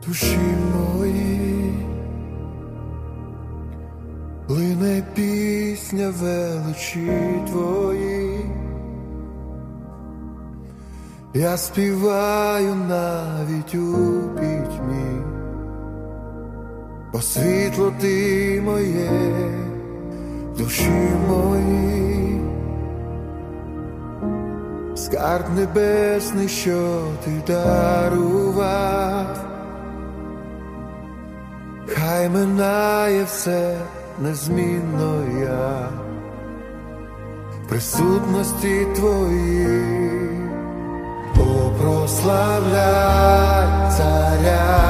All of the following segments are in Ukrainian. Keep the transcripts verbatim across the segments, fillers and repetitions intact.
душі мої, лине пісня величі Твої. Я співаю навіть у пітьмі, бо світло Ти моє, душі мої, скарб небесний, що Ти дарував. Хай минає все незмінно я в присутності Твоїй. О, прославляй царя,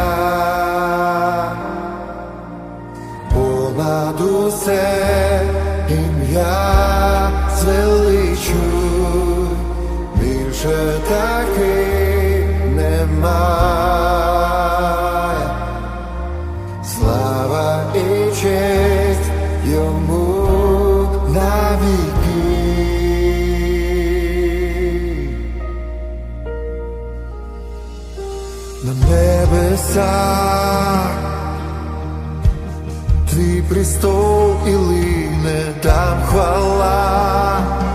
понад усе ім'я звеличуй, більше таких немає. Слава і честь йому навіки. На небесах Твій престол і лине там хвала,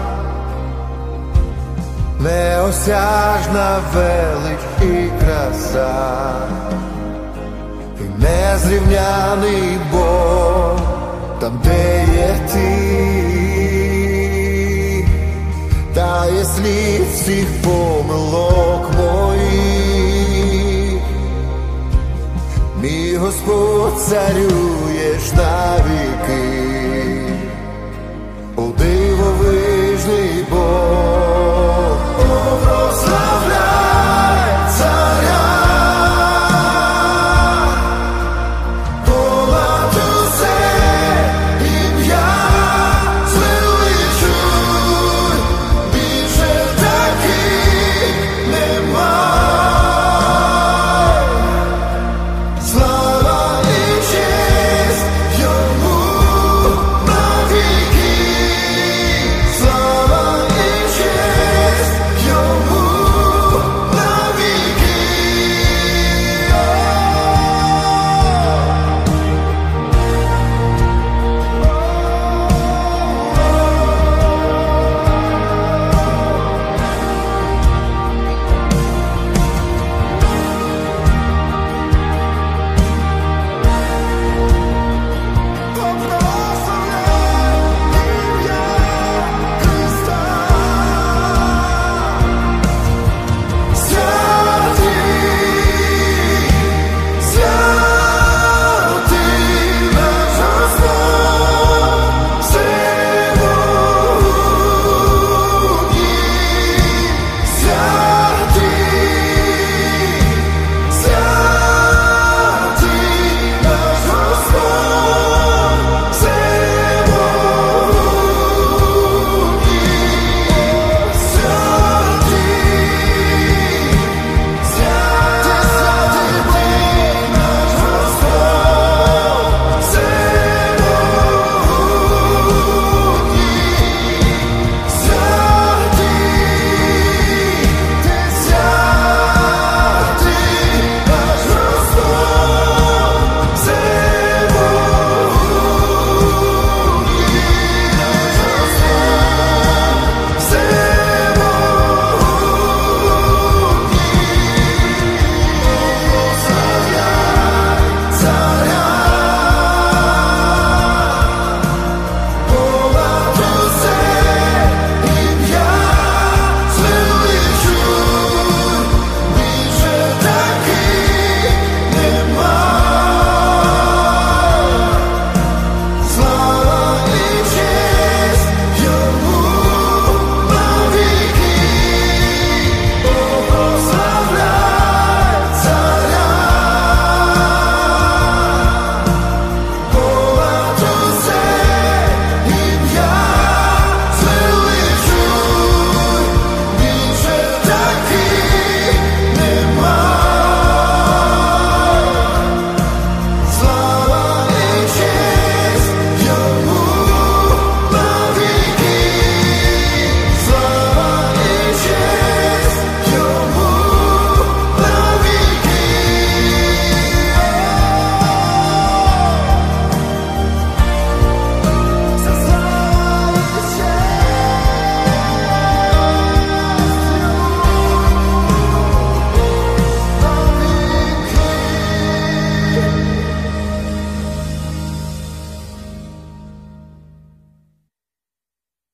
неосяжна велич і краса. Ти незрівняний Бог, там, де є Ти, та є слід всіх помилок моїх. Мій Господь, царюєш навіки.